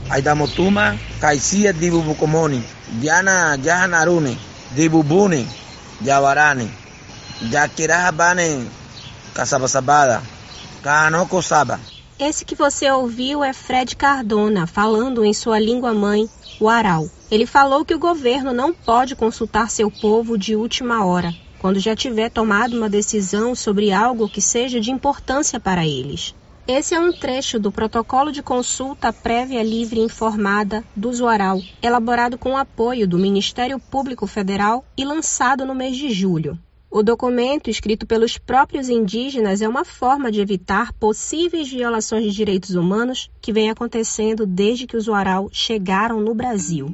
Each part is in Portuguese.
Aidamotuma, Kaisia Dibubukomoni, Diana Jahanarune, Dibubune, Jawarane, Jakirahabane, Kasabasabada, Kahanoko Saba. Esse que você ouviu é Fred Cardona, falando em sua língua-mãe, o Aral. Ele falou que o governo não pode consultar seu povo de última hora, quando já tiver tomado uma decisão sobre algo que seja de importância para eles. Esse é um trecho do Protocolo de Consulta Prévia Livre e Informada do Zuaral, elaborado com o apoio do Ministério Público Federal e lançado no mês de julho. O documento, escrito pelos próprios indígenas, é uma forma de evitar possíveis violações de direitos humanos que vem acontecendo desde que os Zuaral chegaram no Brasil.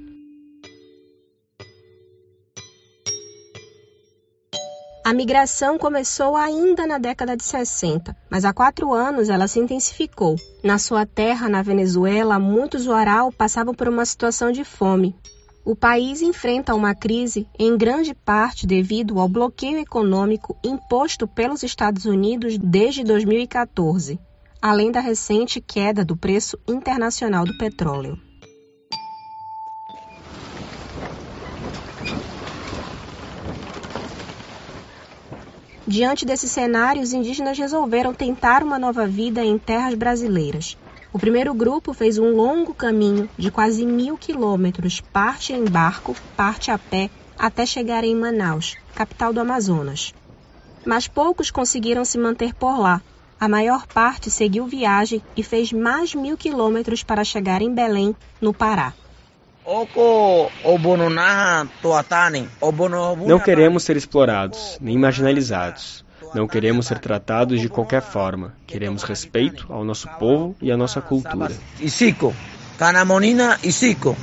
A migração começou ainda na década de 60, mas há 4 anos ela se intensificou. Na sua terra, na Venezuela, muitos Zuaral passavam por uma situação de fome. O país enfrenta uma crise, em grande parte devido ao bloqueio econômico imposto pelos Estados Unidos desde 2014, além da recente queda do preço internacional do petróleo. Diante desse cenário, os indígenas resolveram tentar uma nova vida em terras brasileiras. O primeiro grupo fez um longo caminho de quase 1.000 quilômetros, parte em barco, parte a pé, até chegar em Manaus, capital do Amazonas. Mas poucos conseguiram se manter por lá. A maior parte seguiu viagem e fez mais 1.000 quilômetros para chegar em Belém, no Pará. Não queremos ser explorados, nem marginalizados. Não queremos ser tratados de qualquer forma. Queremos respeito ao nosso povo e à nossa cultura. Isico, Canamonina Isico.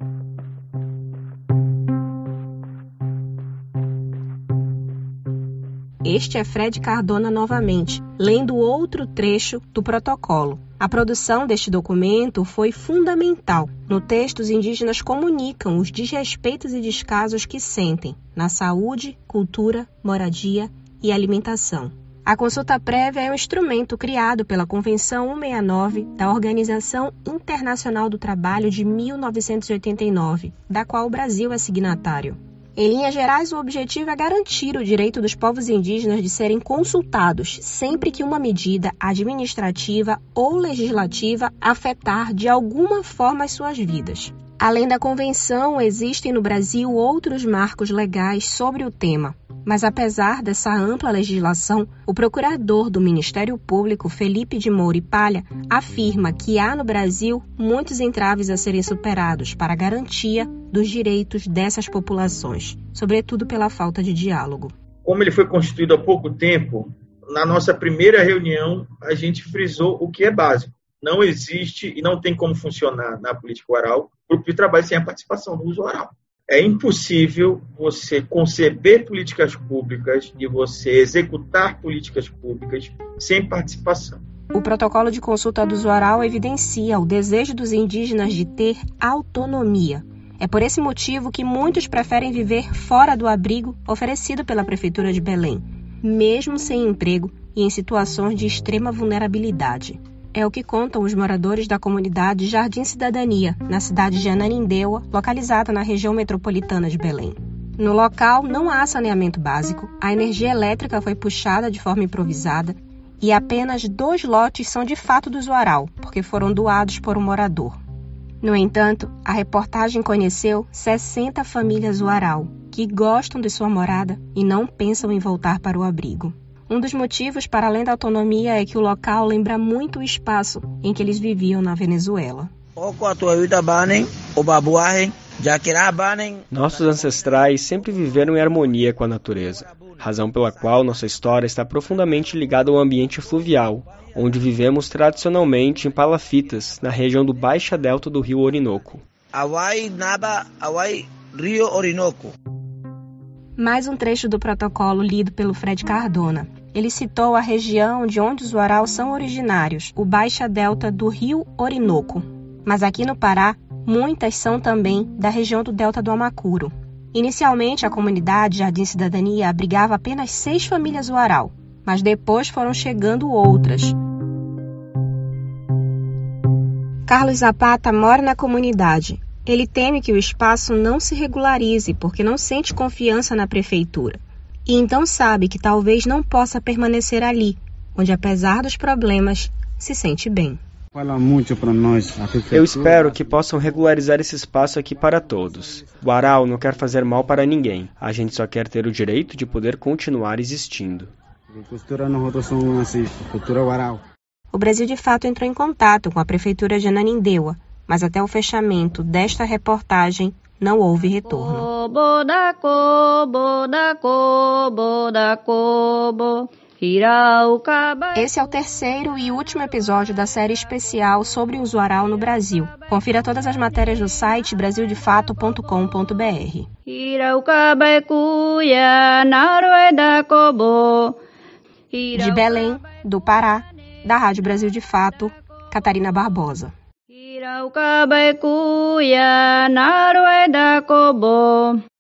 Este é Fred Cardona novamente, lendo outro trecho do protocolo. A produção deste documento foi fundamental. No texto, os indígenas comunicam os desrespeitos e descasos que sentem na saúde, cultura, moradia e alimentação. A consulta prévia é um instrumento criado pela Convenção 169 da Organização Internacional do Trabalho de 1989, da qual o Brasil é signatário. Em linhas gerais, o objetivo é garantir o direito dos povos indígenas de serem consultados sempre que uma medida administrativa ou legislativa afetar de alguma forma as suas vidas. Além da Convenção, existem no Brasil outros marcos legais sobre o tema. Mas apesar dessa ampla legislação, o procurador do Ministério Público, Felipe de Moura e Palha, afirma que há no Brasil muitos entraves a serem superados para a garantia dos direitos dessas populações, sobretudo pela falta de diálogo. Como ele foi constituído há pouco tempo, na nossa primeira reunião a gente frisou o que é básico. Não existe e não tem como funcionar na política oral grupo de trabalho sem a participação do uso oral. É impossível você conceber políticas públicas e você executar políticas públicas sem participação. O protocolo de consulta do Zuaral evidencia o desejo dos indígenas de ter autonomia. É por esse motivo que muitos preferem viver fora do abrigo oferecido pela Prefeitura de Belém, mesmo sem emprego e em situações de extrema vulnerabilidade. É o que contam os moradores da comunidade Jardim Cidadania, na cidade de Ananindeua, localizada na região metropolitana de Belém. No local não há saneamento básico, a energia elétrica foi puxada de forma improvisada e apenas 2 lotes são de fato do Zuaral, porque foram doados por um morador. No entanto, a reportagem conheceu 60 famílias Zuaral, que gostam de sua morada e não pensam em voltar para o abrigo. Um dos motivos para além da autonomia é que o local lembra muito o espaço em que eles viviam na Venezuela. Nossos ancestrais sempre viveram em harmonia com a natureza, razão pela qual nossa história está profundamente ligada ao ambiente fluvial, onde vivemos tradicionalmente em palafitas, na região do Baixa Delta do rio Orinoco. Rio Orinoco. Mais um trecho do protocolo lido pelo Fred Cardona. Ele citou a região de onde os Zuaral são originários, o Baixa Delta do rio Orinoco. Mas aqui no Pará, muitas são também da região do Delta do Amacuro. Inicialmente, a comunidade Jardim Cidadania abrigava apenas 6 famílias Zuaral, mas depois foram chegando outras. Carlos Zapata mora na comunidade. Ele teme que o espaço não se regularize porque não sente confiança na prefeitura. E então sabe que talvez não possa permanecer ali, onde apesar dos problemas, se sente bem. Fala muito para nós. Eu espero que possam regularizar esse espaço aqui para todos. O Aral não quer fazer mal para ninguém. A gente só quer ter o direito de poder continuar existindo. O Brasil de Fato entrou em contato com a prefeitura de Ananindeua, mas até o fechamento desta reportagem não houve retorno. Esse é o terceiro e último episódio da série especial sobre o uso aral no Brasil. Confira todas as matérias no site brasildefato.com.br. De Belém, do Pará, da Rádio Brasil de Fato, Catarina Barbosa.